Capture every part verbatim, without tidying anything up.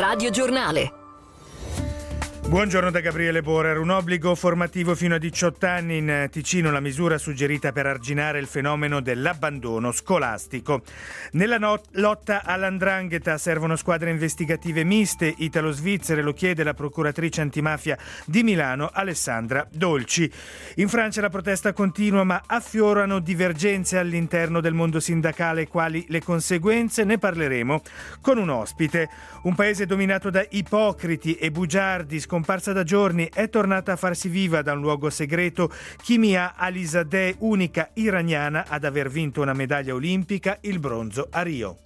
Radio Giornale. Buongiorno da Gabriele Borer. Un obbligo formativo fino a diciotto anni in Ticino, la misura suggerita per arginare il fenomeno dell'abbandono scolastico. Nella not- lotta all''ndrangheta servono squadre investigative miste italo-svizzere, lo chiede la procuratrice antimafia di Milano Alessandra Dolci. In Francia la protesta continua, ma affiorano divergenze all'interno del mondo sindacale. Quali le conseguenze? Ne parleremo con un ospite. Un paese dominato da ipocriti e bugiardi, scomparsa da giorni, è tornata a farsi viva da un luogo segreto Kimia Alizadeh, unica iraniana ad aver vinto una medaglia olimpica, il bronzo a Rio.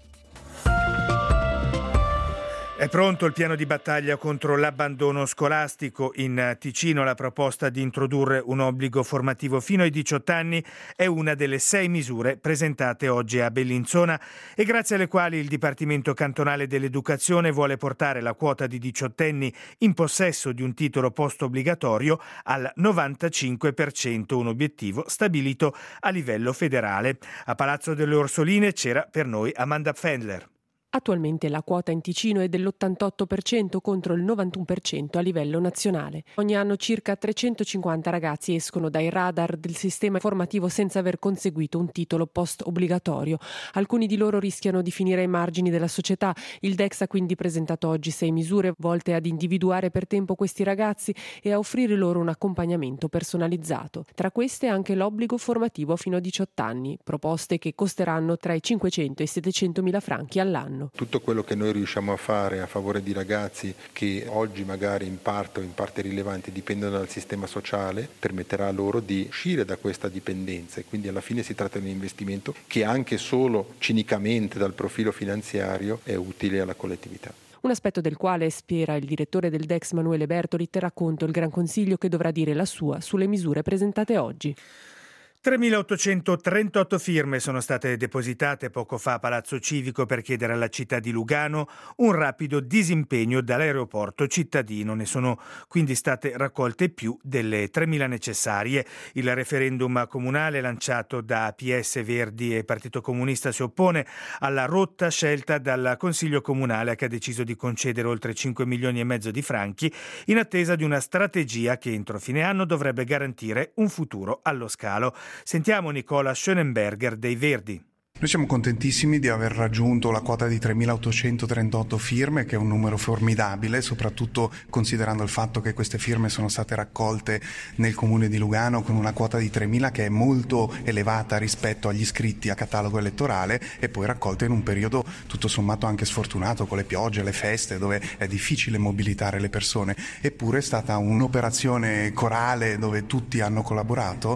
È pronto il piano di battaglia contro l'abbandono scolastico. In Ticino la proposta di introdurre un obbligo formativo fino ai diciotto anni è una delle sei misure presentate oggi a Bellinzona e grazie alle quali il Dipartimento Cantonale dell'Educazione vuole portare la quota di diciottenni in possesso di un titolo post-obbligatorio al novantacinque per cento, un obiettivo stabilito a livello federale. A Palazzo delle Orsoline c'era per noi Amanda Fendler. Attualmente la quota in Ticino è dell'ottantotto per cento contro il novantuno per cento a livello nazionale. Ogni anno circa trecentocinquanta ragazzi escono dai radar del sistema formativo senza aver conseguito un titolo post-obbligatorio. Alcuni di loro rischiano di finire ai margini della società. Il D E X ha quindi presentato oggi sei misure volte ad individuare per tempo questi ragazzi e a offrire loro un accompagnamento personalizzato. Tra queste anche l'obbligo formativo fino a diciotto anni, proposte che costeranno tra i cinquecento e i settecentomila franchi all'anno. Tutto quello che noi riusciamo a fare a favore di ragazzi che oggi magari in parte o in parte rilevanti dipendono dal sistema sociale permetterà loro di uscire da questa dipendenza e quindi alla fine si tratta di un investimento che anche solo cinicamente dal profilo finanziario è utile alla collettività. Un aspetto del quale, spiega il direttore del D E X Manuele Bertoli, terrà conto il Gran Consiglio che dovrà dire la sua sulle misure presentate oggi. tremilaottocentotrentotto firme sono state depositate poco fa a Palazzo Civico per chiedere alla città di Lugano un rapido disimpegno dall'aeroporto cittadino. Ne sono quindi state raccolte più delle tremila necessarie. Il referendum comunale lanciato da P S, Verdi e Partito Comunista si oppone alla rotta scelta dal Consiglio Comunale, che ha deciso di concedere oltre cinque milioni e mezzo di franchi in attesa di una strategia che entro fine anno dovrebbe garantire un futuro allo scalo. Sentiamo Nicola Schönenberger dei Verdi. Noi siamo contentissimi di aver raggiunto la quota di tremilaottocentotrentotto firme, che è un numero formidabile, soprattutto considerando il fatto che queste firme sono state raccolte nel comune di Lugano con una quota di tremila che è molto elevata rispetto agli iscritti a catalogo elettorale e poi raccolte in un periodo tutto sommato anche sfortunato con le piogge, le feste, dove è difficile mobilitare le persone. Eppure è stata un'operazione corale dove tutti hanno collaborato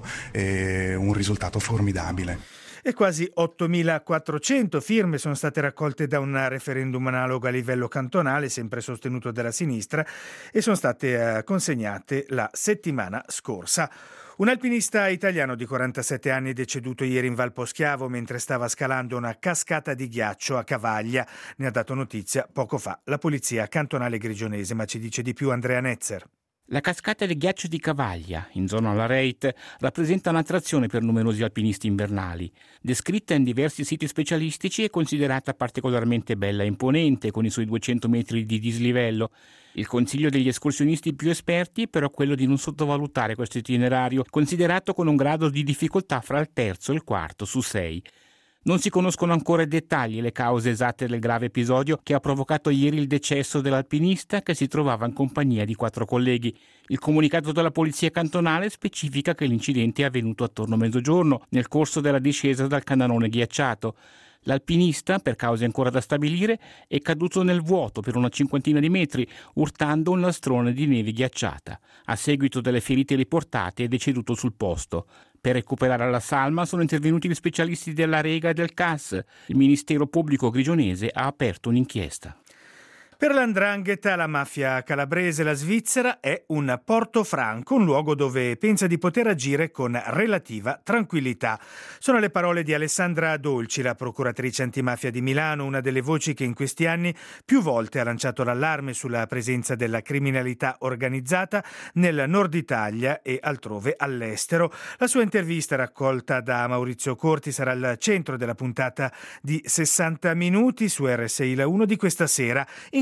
e un risultato formidabile. E quasi ottomilaquattrocento firme sono state raccolte da un referendum analogo a livello cantonale, sempre sostenuto dalla sinistra, e sono state eh, consegnate la settimana scorsa. Un alpinista italiano di quarantasette anni è deceduto ieri in Val Poschiavo mentre stava scalando una cascata di ghiaccio a Cavaglia. Ne ha dato notizia poco fa la polizia cantonale grigionese, ma ci dice di più Andrea Netzer. La cascata del ghiaccio di Cavaglia, in zona Lareit, rappresenta un'attrazione per numerosi alpinisti invernali. Descritta in diversi siti specialistici, è considerata particolarmente bella e imponente, con i suoi duecento metri di dislivello. Il consiglio degli escursionisti più esperti è però quello di non sottovalutare questo itinerario, considerato con un grado di difficoltà fra il terzo e il quarto su sei. Non si conoscono ancora i dettagli e le cause esatte del grave episodio che ha provocato ieri il decesso dell'alpinista, che si trovava in compagnia di quattro colleghi. Il comunicato della polizia cantonale specifica che l'incidente è avvenuto attorno a mezzogiorno, nel corso della discesa dal canalone ghiacciato. L'alpinista, per cause ancora da stabilire, è caduto nel vuoto per una cinquantina di metri, urtando un lastrone di neve ghiacciata. A seguito delle ferite riportate è deceduto sul posto. Per recuperare la salma sono intervenuti gli specialisti della Rega e del C A S. Il Ministero Pubblico grigionese ha aperto un'inchiesta. Per l''ndrangheta, la mafia calabrese, la Svizzera è un porto franco, un luogo dove pensa di poter agire con relativa tranquillità. Sono le parole di Alessandra Dolci, la procuratrice antimafia di Milano, una delle voci che in questi anni più volte ha lanciato l'allarme sulla presenza della criminalità organizzata nel nord Italia e altrove all'estero. La sua intervista, raccolta da Maurizio Corti, sarà al centro della puntata di sessanta minuti su R S I La uno di questa sera, in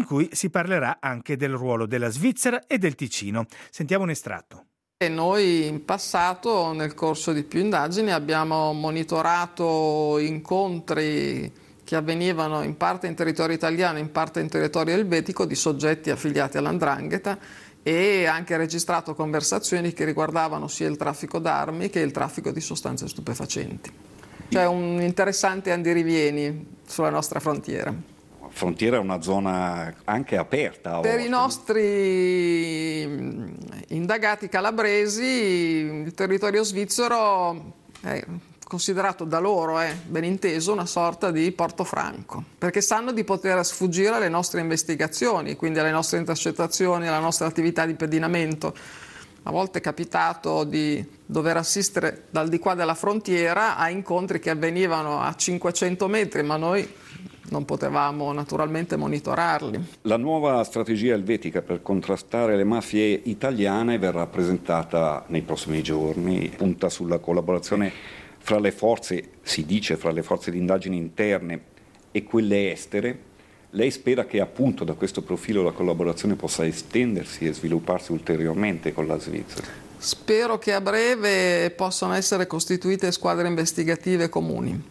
in cui si parlerà anche del ruolo della Svizzera e del Ticino. Sentiamo un estratto. E noi in passato, nel corso di più indagini, abbiamo monitorato incontri che avvenivano in parte in territorio italiano, in parte in territorio elvetico, di soggetti affiliati all''ndrangheta, e anche registrato conversazioni che riguardavano sia il traffico d'armi che il traffico di sostanze stupefacenti. C'è un interessante andirivieni sulla nostra frontiera. Frontiera è una zona anche aperta. Per i nostri indagati calabresi il territorio svizzero è considerato da loro, è ben inteso, una sorta di Portofranco, perché sanno di poter sfuggire alle nostre investigazioni, quindi alle nostre intercettazioni, alla nostra attività di pedinamento. A volte è capitato di dover assistere dal di qua della frontiera a incontri che avvenivano a cinquecento metri, ma noi non potevamo naturalmente monitorarli. La nuova strategia elvetica per contrastare le mafie italiane verrà presentata nei prossimi giorni, punta sulla collaborazione fra le forze, si dice, fra le forze di indagini interne e quelle estere. Lei spera che appunto da questo profilo la collaborazione possa estendersi e svilupparsi ulteriormente con la Svizzera? Spero che a breve possano essere costituite squadre investigative comuni,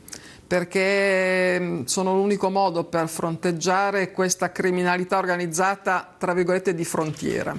perché sono l'unico modo per fronteggiare questa criminalità organizzata, tra virgolette, di frontiera,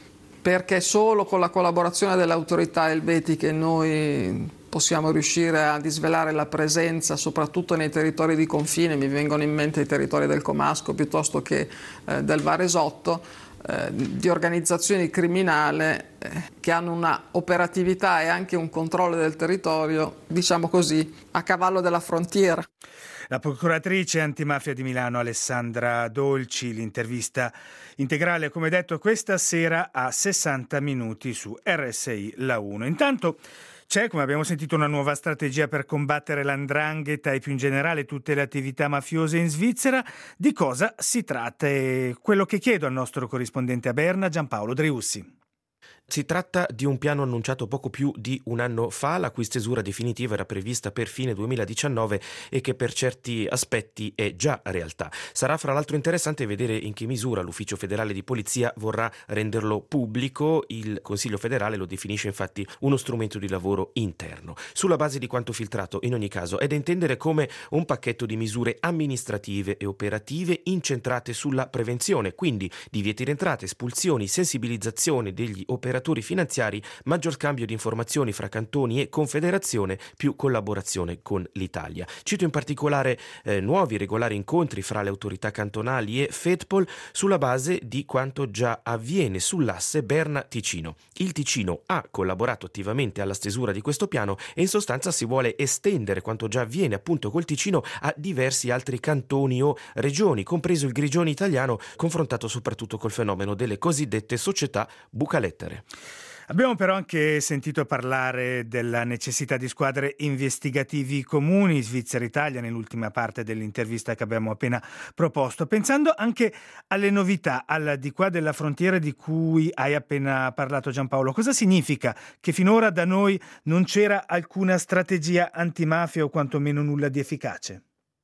perché solo con la collaborazione delle autorità elvetiche noi possiamo riuscire a disvelare la presenza, soprattutto nei territori di confine. Mi vengono in mente i territori del Comasco piuttosto che eh, del Varesotto, eh, di organizzazioni criminali eh, che hanno una operatività e anche un controllo del territorio, diciamo così, a cavallo della frontiera. La procuratrice antimafia di Milano Alessandra Dolci, l'intervista integrale, come detto, questa sera a sessanta minuti su R S I La uno. Intanto c'è, come abbiamo sentito, una nuova strategia per combattere l''ndrangheta e più in generale tutte le attività mafiose in Svizzera. Di cosa si tratta? È quello che chiedo al nostro corrispondente a Berna, Giampaolo Driussi. Si tratta di un piano annunciato poco più di un anno fa, la cui stesura definitiva era prevista per fine duemiladiciannove e che per certi aspetti è già realtà. Sarà fra l'altro interessante vedere in che misura l'Ufficio federale di polizia vorrà renderlo pubblico. Il Consiglio federale lo definisce infatti uno strumento di lavoro interno. Sulla base di quanto filtrato, in ogni caso, è da intendere come un pacchetto di misure amministrative e operative incentrate sulla prevenzione, quindi divieti di entrate, espulsioni, sensibilizzazione degli operatori finanziari, maggior scambio di informazioni fra cantoni e confederazione, più collaborazione con l'Italia. Cito in particolare eh, nuovi regolari incontri fra le autorità cantonali e FEDPOL sulla base di quanto già avviene sull'asse Berna-Ticino. Il Ticino ha collaborato attivamente alla stesura di questo piano e in sostanza si vuole estendere quanto già avviene appunto col Ticino a diversi altri cantoni o regioni, compreso il Grigione italiano, confrontato soprattutto col fenomeno delle cosiddette società bucalettere. Abbiamo però anche sentito parlare della necessità di squadre investigativi comuni Svizzera-Italia nell'ultima parte dell'intervista che abbiamo appena proposto, pensando anche alle novità al di qua della frontiera di cui hai appena parlato, Giampaolo. Cosa significa che finora da noi non c'era alcuna strategia antimafia o quantomeno nulla di efficace?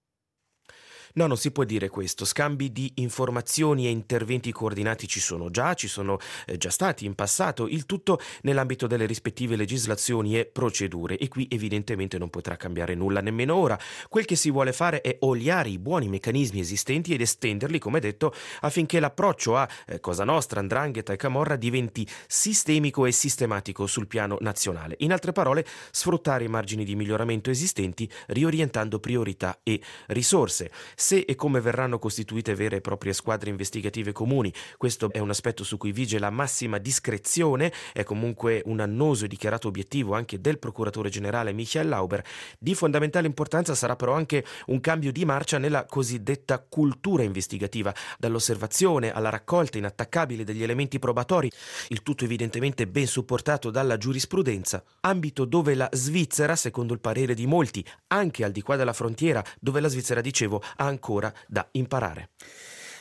No, non si può dire questo. Scambi di informazioni e interventi coordinati ci sono già, ci sono eh, già stati in passato, il tutto nell'ambito delle rispettive legislazioni e procedure, e qui evidentemente non potrà cambiare nulla nemmeno ora. Quel che si vuole fare è oliare i buoni meccanismi esistenti ed estenderli, come detto, affinché l'approccio a eh, Cosa Nostra, 'ndrangheta e Camorra diventi sistemico e sistematico sul piano nazionale. In altre parole, sfruttare i margini di miglioramento esistenti, riorientando priorità e risorse. Se e come verranno costituite vere e proprie squadre investigative comuni, questo è un aspetto su cui vige la massima discrezione, è comunque un annoso e dichiarato obiettivo anche del procuratore generale Michael Lauber. Di fondamentale importanza sarà però anche un cambio di marcia nella cosiddetta cultura investigativa, dall'osservazione alla raccolta inattaccabile degli elementi probatori, il tutto evidentemente ben supportato dalla giurisprudenza, ambito dove la Svizzera, secondo il parere di molti, anche al di qua della frontiera, dove la Svizzera, dicevo, ha ancora da imparare.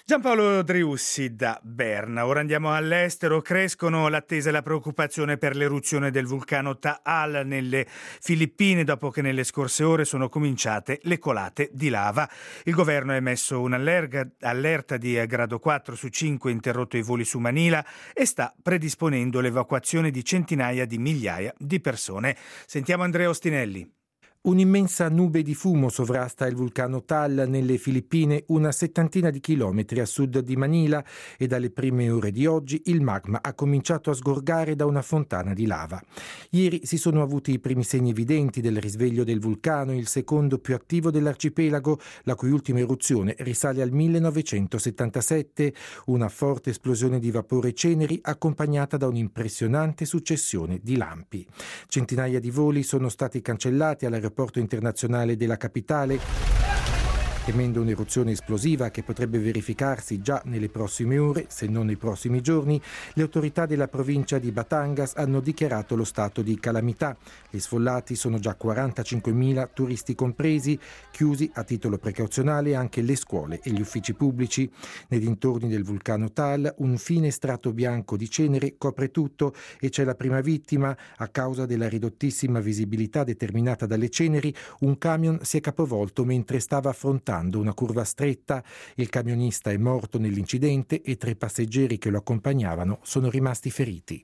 Giampaolo Driussi da Berna. Ora andiamo all'estero. Crescono l'attesa e la preoccupazione per l'eruzione del vulcano Taal nelle Filippine dopo che nelle scorse ore sono cominciate le colate di lava. Il governo ha emesso un'allerta di grado quattro su cinque, interrotto i voli su Manila e sta predisponendo l'evacuazione di centinaia di migliaia di persone. Sentiamo Andrea Ostinelli. Un'immensa nube di fumo sovrasta il vulcano Taal nelle Filippine, una settantina di chilometri a sud di Manila, e dalle prime ore di oggi il magma ha cominciato a sgorgare da una fontana di lava. Ieri si sono avuti i primi segni evidenti del risveglio del vulcano, il secondo più attivo dell'arcipelago, la cui ultima eruzione risale al millenovecentosettantasette, una forte esplosione di vapore e ceneri accompagnata da un'impressionante successione di lampi. Centinaia di voli sono stati cancellati all'aeroporto Porto internazionale della capitale, temendo un'eruzione esplosiva che potrebbe verificarsi già nelle prossime ore, se non nei prossimi giorni. Le autorità della provincia di Batangas hanno dichiarato lo stato di calamità. Gli sfollati sono già quarantacinquemila, turisti compresi, chiusi a titolo precauzionale anche le scuole e gli uffici pubblici. Nei dintorni del vulcano Taal un fine strato bianco di cenere copre tutto e c'è la prima vittima. A causa della ridottissima visibilità determinata dalle ceneri, un camion si è capovolto mentre stava affrontando una curva stretta. Il camionista è morto nell'incidente e tre passeggeri che lo accompagnavano sono rimasti feriti.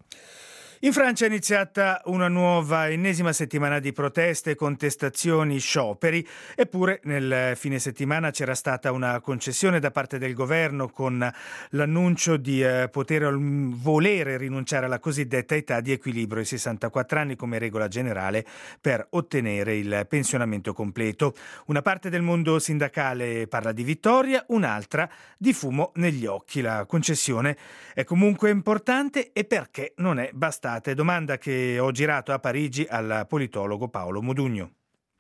In Francia è iniziata una nuova ennesima settimana di proteste, contestazioni, scioperi, eppure nel fine settimana c'era stata una concessione da parte del governo con l'annuncio di eh, poter volere rinunciare alla cosiddetta età di equilibrio ai sessantaquattro anni come regola generale per ottenere il pensionamento completo. Una parte del mondo sindacale parla di vittoria, un'altra di fumo negli occhi. La concessione è comunque importante e perché non è bastata? Domanda che ho girato a Parigi al politologo Paolo Modugno.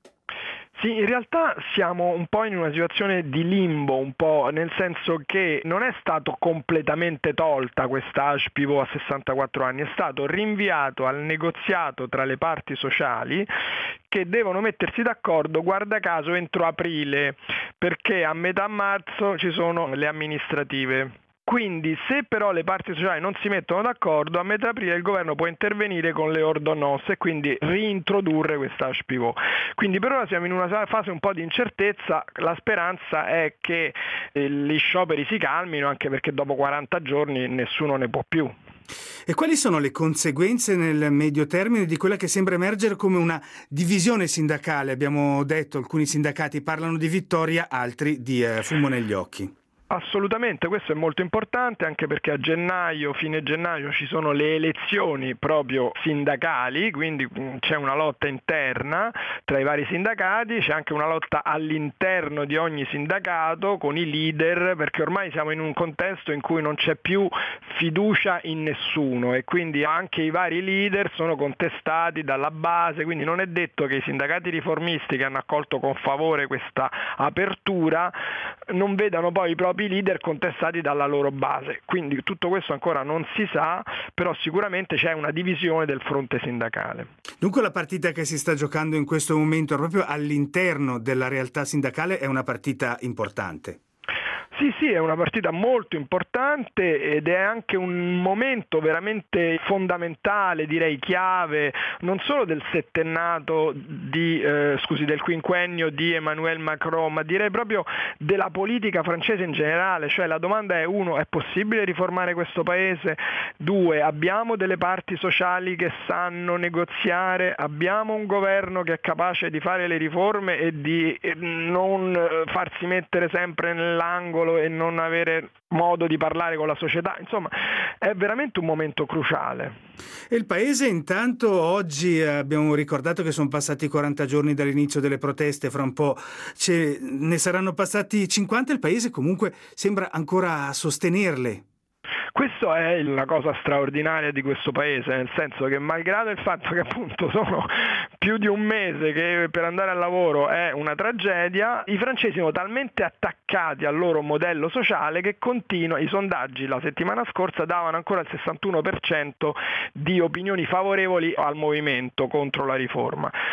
Sì, in realtà siamo un po' in una situazione di limbo, un po' nel senso che non è stato completamente tolta questa age pivot a sessantaquattro anni, è stato rinviato al negoziato tra le parti sociali che devono mettersi d'accordo, guarda caso, entro aprile, perché a metà marzo ci sono le amministrative. Quindi se però le parti sociali non si mettono d'accordo, a metà aprile il governo può intervenire con le ordonnanze e quindi reintrodurre questa age pivot. Quindi per ora siamo in una fase un po' di incertezza, la speranza è che gli scioperi si calmino, anche perché dopo quaranta giorni nessuno ne può più. E quali sono le conseguenze nel medio termine di quella che sembra emergere come una divisione sindacale? Abbiamo detto, alcuni sindacati parlano di vittoria, altri di eh, fumo negli occhi. Assolutamente, questo è molto importante anche perché a gennaio, fine gennaio, ci sono le elezioni proprio sindacali, quindi c'è una lotta interna tra i vari sindacati, c'è anche una lotta all'interno di ogni sindacato con i leader, perché ormai siamo in un contesto in cui non c'è più fiducia in nessuno e quindi anche i vari leader sono contestati dalla base, quindi non è detto che i sindacati riformisti che hanno accolto con favore questa apertura non vedano poi i propri i leader contestati dalla loro base, quindi tutto questo ancora non si sa, però sicuramente c'è una divisione del fronte sindacale. Dunque la partita che si sta giocando in questo momento proprio all'interno della realtà sindacale è una partita importante. Sì, sì, è una partita molto importante ed è anche un momento veramente fondamentale, direi chiave, non solo del settennato di, eh, scusi, del quinquennio di Emmanuel Macron, ma direi proprio della politica francese in generale. Cioè la domanda è: uno, è possibile riformare questo paese? Due, abbiamo delle parti sociali che sanno negoziare? Abbiamo un governo che è capace di fare le riforme e di non farsi mettere sempre nell'angolo e non avere modo di parlare con la società? Insomma, è veramente un momento cruciale. E il paese intanto oggi, abbiamo ricordato che sono passati quaranta giorni dall'inizio delle proteste, fra un po' ce ne saranno passati cinquanta, il paese comunque sembra ancora sostenerle. Questo è la cosa straordinaria di questo paese, nel senso che malgrado il fatto che appunto sono più di un mese che per andare al lavoro è una tragedia, i francesi sono talmente attaccati al loro modello sociale che continua, i sondaggi la settimana scorsa davano ancora il sessantuno per cento di opinioni favorevoli al movimento contro la riforma.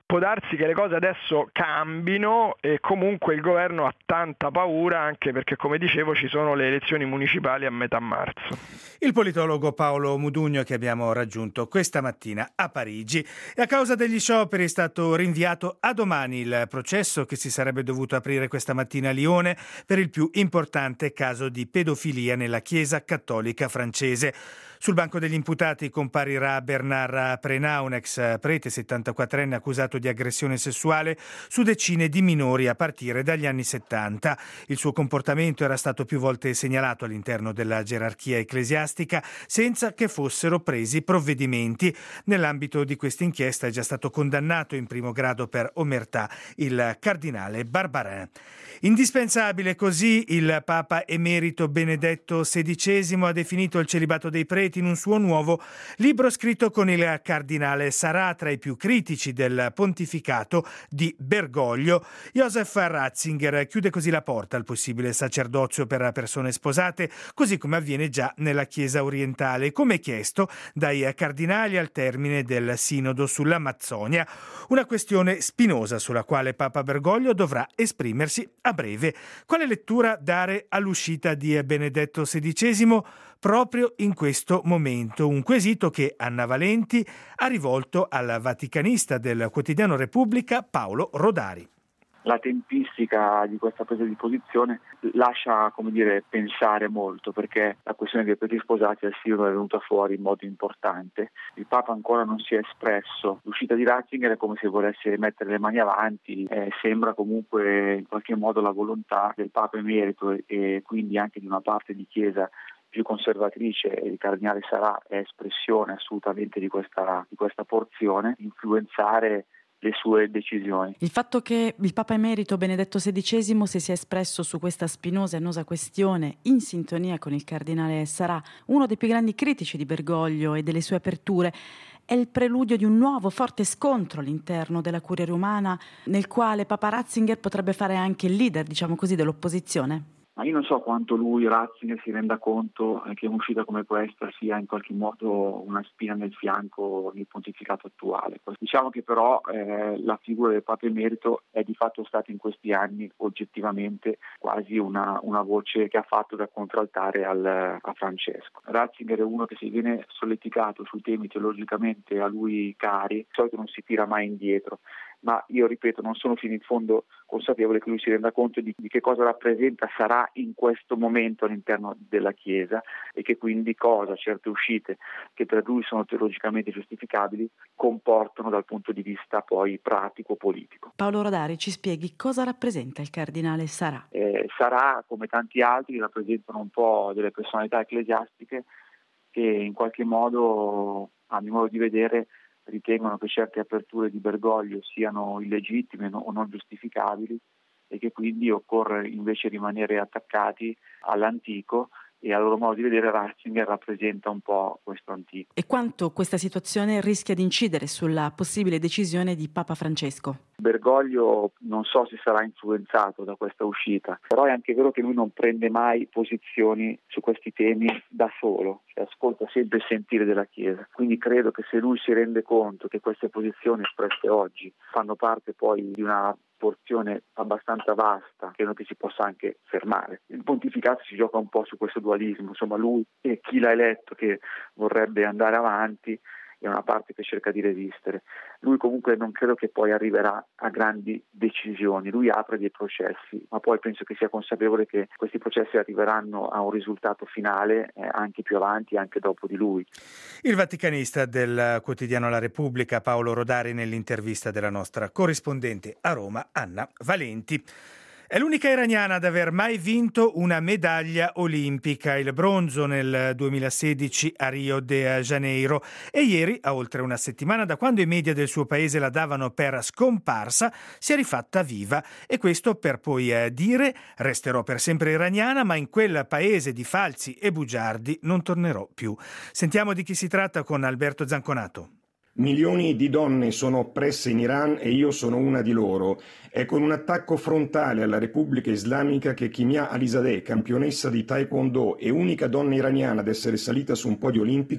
può darsi che le cose adesso cambino e comunque il governo ha tanta paura, anche perché, come dicevo, ci sono le elezioni municipali a metà marzo. Il politologo Paolo Mudugno, che abbiamo raggiunto questa mattina a Parigi, e a causa degli scioperi è stato rinviato a domani il processo che si sarebbe dovuto aprire questa mattina a Lione per il più importante caso di pedofilia nella Chiesa cattolica francese. Sul banco degli imputati comparirà Bernard Prenat, un ex prete settantaquattrenne accusato di aggressione sessuale su decine di minori a partire dagli anni settanta. Il suo comportamento era stato più volte segnalato all'interno della gerarchia ecclesiastica senza che fossero presi provvedimenti. Nell'ambito di questa inchiesta è già stato condannato in primo grado per omertà il cardinale Barbarin. Indispensabile così il Papa emerito Benedetto sedicesimo ha definito il celibato dei preti in un suo nuovo libro scritto con il cardinale Sarà, tra i più critici del pontificato di Bergoglio. Josef Ratzinger chiude così la porta al possibile sacerdozio per persone sposate, così come avviene già nella Chiesa orientale, come chiesto dai cardinali al termine del sinodo sull'Amazzonia, una questione spinosa sulla quale Papa Bergoglio dovrà esprimersi a breve. Quale lettura dare all'uscita di Benedetto sedicesimo proprio in questo momento? Un quesito che Anna Valenti ha rivolto al vaticanista del quotidiano Repubblica Paolo Rodari. La tempistica di questa presa di posizione lascia, come dire, pensare molto, perché la questione dei preti sposati al sinodo è venuta fuori in modo importante. Il Papa ancora non si è espresso. L'uscita di Ratzinger è come se volesse mettere le mani avanti, eh, sembra comunque in qualche modo la volontà del Papa emerito e, e quindi anche di una parte di Chiesa più conservatrice, e il cardinale Sarà è espressione assolutamente di questa, di questa porzione, influenzare le sue decisioni. Il fatto che il Papa emerito Benedetto sedicesimo si sia espresso su questa spinosa e annosa questione in sintonia con il cardinale Sarà, uno dei più grandi critici di Bergoglio e delle sue aperture, è il preludio di un nuovo forte scontro all'interno della Curia Romana, nel quale Papa Ratzinger potrebbe fare anche il leader, diciamo così, dell'opposizione? Ma io non so quanto lui, Ratzinger, si renda conto che un'uscita come questa sia in qualche modo una spina nel fianco del pontificato attuale. Diciamo che però eh, la figura del Papa emerito è di fatto stata in questi anni oggettivamente quasi una, una voce che ha fatto da contraltare al, a Francesco. Ratzinger è uno che, se viene solleticato su temi teologicamente a lui cari, di solito non si tira mai indietro. Ma io ripeto, non sono fino in fondo consapevole che lui si renda conto di, di che cosa rappresenta Sarà in questo momento all'interno della Chiesa, e che quindi cosa certe uscite che per lui sono teologicamente giustificabili comportano dal punto di vista poi pratico-politico. Paolo Rodari, ci spieghi cosa rappresenta il cardinale Sarà? Eh, Sarà, come tanti altri, rappresentano un po' delle personalità ecclesiastiche che in qualche modo, a mio modo di vedere, ritengono che certe aperture di Bergoglio siano illegittime o non giustificabili, e che quindi occorre invece rimanere attaccati all'antico, e a loro modo di vedere Ratzinger rappresenta un po' questo antico. E quanto questa situazione rischia di incidere sulla possibile decisione di Papa Francesco? Bergoglio non so se sarà influenzato da questa uscita, però è anche vero che lui non prende mai posizioni su questi temi da solo, cioè ascolta sempre il sentire della Chiesa. Quindi credo che se lui si rende conto che queste posizioni espresse oggi fanno parte poi di una porzione abbastanza vasta, credo che si possa anche fermare. Il pontificato si gioca un po' su questo dualismo, insomma lui e chi l'ha eletto che vorrebbe andare avanti, e una parte che cerca di resistere. Lui comunque non credo che poi arriverà a grandi decisioni, lui apre dei processi, ma poi penso che sia consapevole che questi processi arriveranno a un risultato finale eh, anche più avanti, anche dopo di lui. Il vaticanista del quotidiano La Repubblica Paolo Rodari nell'intervista della nostra corrispondente a Roma Anna Valenti. È l'unica iraniana ad aver mai vinto una medaglia olimpica, il bronzo nel duemilasedici a Rio de Janeiro, e ieri, a oltre una settimana da quando i media del suo paese la davano per scomparsa, si è rifatta viva, e questo per poi eh, dire: resterò per sempre iraniana, ma in quel paese di falsi e bugiardi non tornerò più. Sentiamo di chi si tratta con Alberto Zanconato. Milioni di donne sono oppresse in Iran e io sono una di loro. È con un attacco frontale alla Repubblica Islamica che Kimia Alizadeh, campionessa di Taekwondo e unica donna iraniana ad essere salita su un podio olimpico,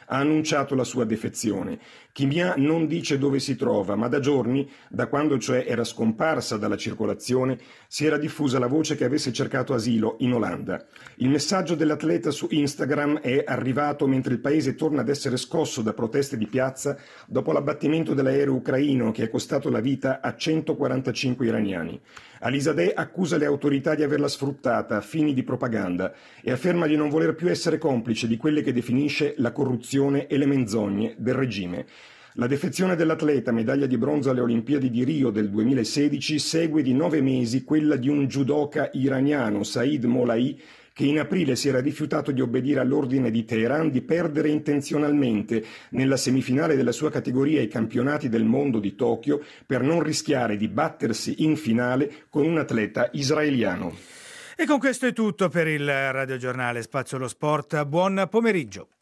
ha annunciato la sua defezione. Kimia non dice dove si trova, ma da giorni, da quando cioè era scomparsa dalla circolazione, si era diffusa la voce che avesse cercato asilo in Olanda. Il messaggio dell'atleta su Instagram è arrivato mentre il paese torna ad essere scosso da proteste di piazza dopo l'abbattimento dell'aereo ucraino che è costato la vita a centoquarantacinque iraniani. Alizadeh accusa le autorità di averla sfruttata a fini di propaganda e afferma di non voler più essere complice di quelle che definisce la corruzione e le menzogne del regime. La defezione dell'atleta, medaglia di bronzo alle Olimpiadi di Rio del duemilasedici, segue di nove mesi quella di un judoka iraniano, Said Molai, che in aprile si era rifiutato di obbedire all'ordine di Teheran di perdere intenzionalmente nella semifinale della sua categoria ai campionati del mondo di Tokyo per non rischiare di battersi in finale con un atleta israeliano. E con questo è tutto per il radiogiornale Spazio allo Sport. Buon pomeriggio.